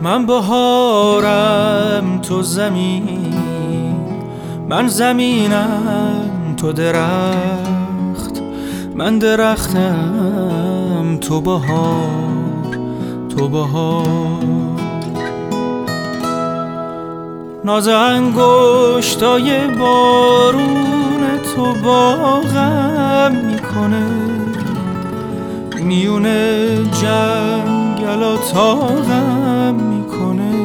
من بهارم تو زمین، من زمینم تو درخت، من درختم تو بهار، تو بهار. ناز انگشتای بارون تو باغم میکنه، میونه جنگل طاقم میکنه.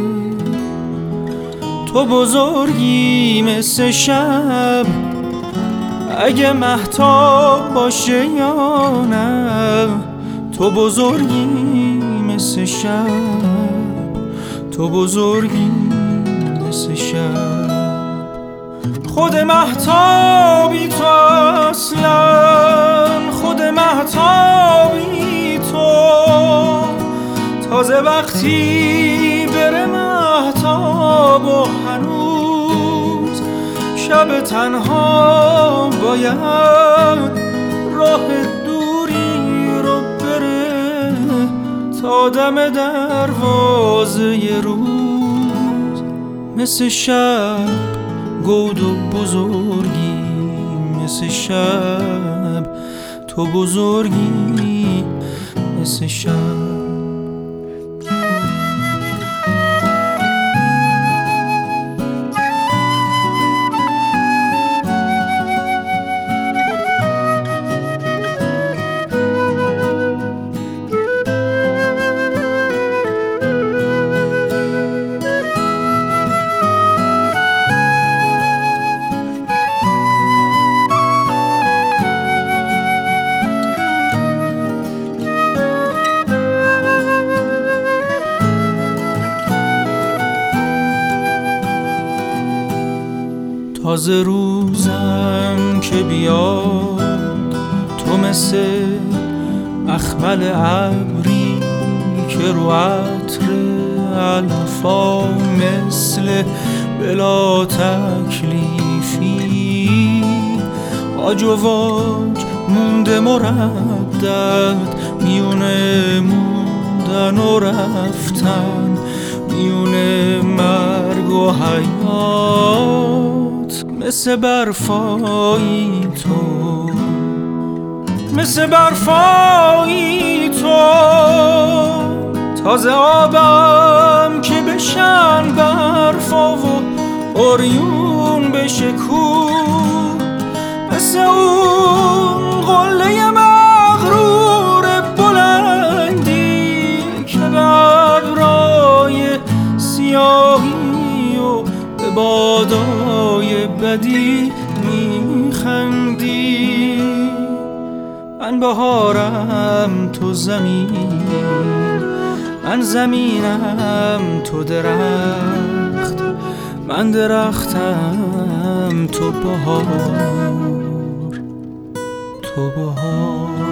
تو بزرگی مثل شب، اگه مهتاب باشه یا نه. تو بزرگی مثل شب، تو بزرگی مثل شب. خود مهتابی تو اصلا، خود مهتابی تو. تازه وقتی بره مهتاب و هنوز شب تنها باید راه دوری رو بره تا دم دروازه روز. مثل شب گود و بزرگی، مثل شب تو بزرگی مثل شب. تازه روزم که بیاد، تو مثل مخمل ابری که رو عطر الفا، مثل بلا تکلیفی آج و واج مونده مردد، میونه موندن و رفتن، میونه مرگ و حیات. مثل برفایی تو، مثل برفایی تو. تازه آبم که بشن برفا و عریون بشه کوه، مثل اون قله مغرور بلندی که ببرای سیاهی و به بادای بدی میخندی. من بهارم تو زمین، من زمینم تو درخت، من درختم تو بهار، تو بهار.